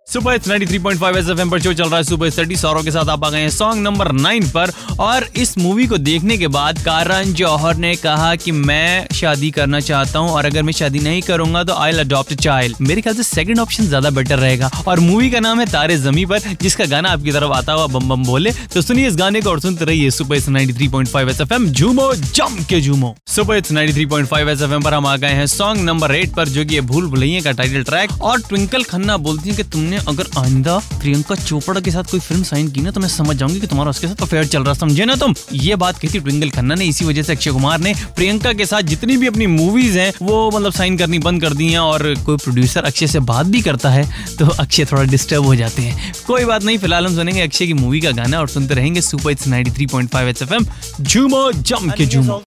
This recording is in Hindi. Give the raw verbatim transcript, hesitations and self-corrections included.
Super hits ninety three point five SFM पर शो चल रहा है सुपर थर्टी सौरों के साथ। आप आ गए हैं सॉन्ग नंबर नाइन पर। और इस मूवी को देखने के बाद करण जौहर ने कहा कि मैं शादी करना चाहता हूं और अगर मैं शादी नहीं करूंगा तो I will adopt a child. मेरे ख्याल से सेकंड ऑप्शन ज्यादा बेटर रहेगा। और मूवी का नाम है तारे ज़मीं पर, जिसका गाना आपकी तरफ आता हुआ बम बम बोले। तो सुनिए इस गाने को और सुनते रहिए super hits ninety three point five SFM. झूमो जम के झूमो। Super hits ninety three point five SFM पर हम आ गए हैं सॉन्ग नंबर एट पर, जो कि है भूल भुलैया का टाइटल ट्रैक। और ट्विंकल खन्ना बोलती है कि तुमने अगर आइंदा प्रियंका चोपड़ा के साथ कोई फिल्म साइन की ना तो मैं समझ जाऊंगी कि तुम्हारा उसके साथ अफेयर चल रहा, समझे ना तुम। ये बात कही थी ट्विंकल खन्ना ने। इसी वजह से अक्षय कुमार ने प्रियंका के साथ जितनी भी अपनी मूवीज हैं वो मतलब साइन करनी बंद कर दी हैं। और कोई प्रोड्यूसर अक्षय से बात भी करता है तो अक्षय थोड़ा डिस्टर्ब हो जाते हैं। कोई बात नहीं, फिलहाल हम सुनेंगे अक्षय की मूवी का गाना और सुनते रहेंगे super hits ninety three point five SFM. झूमो जम के झूमो।